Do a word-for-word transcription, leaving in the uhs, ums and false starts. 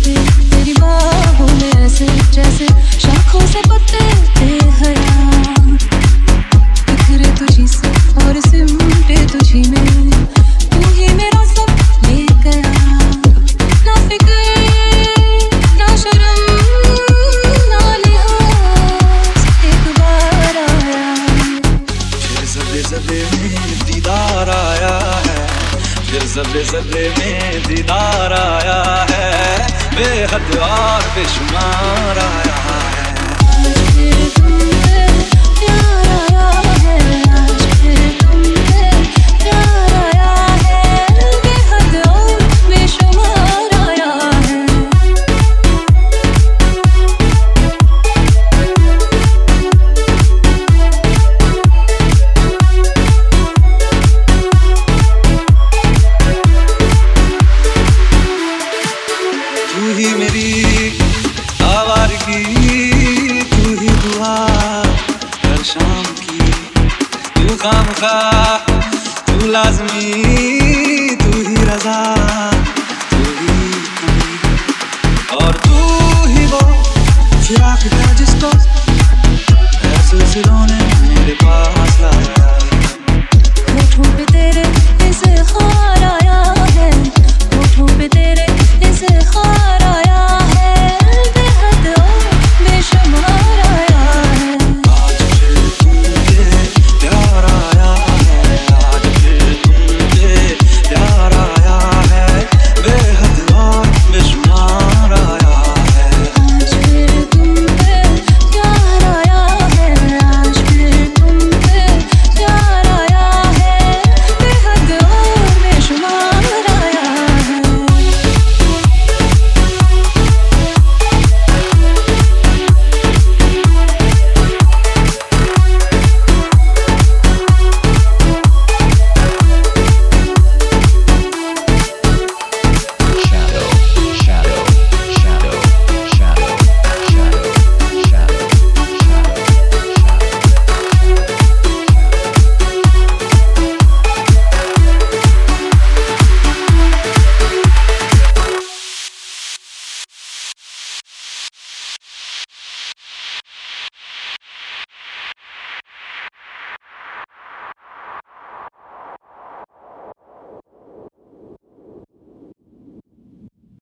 से तेरी बाहों में ऐसे जैसे शाखों से पत्ते बेहया बिखरे तुझी से और सिमटे तुझी में तू ही मेरा सब ले गया ना फिक्र ना शर्म ना लिहाज एक बार आया फिर ज़रे ज़रे में दीदार आया है फिर ज़रे ज़रे में दीदार आया है बेहद और बेशुमार आया है आज फिर तुमसे प्यार आया है आज फिर तुमसे प्यार आया है बेहद और बेशुमार आया है तू ही मेरी आवारगी तू ही दुआ हर शाम की तू खामखा तू लाज़मी तू ही रज़ा तू ही कमी और तू ही वो फिराक का जिस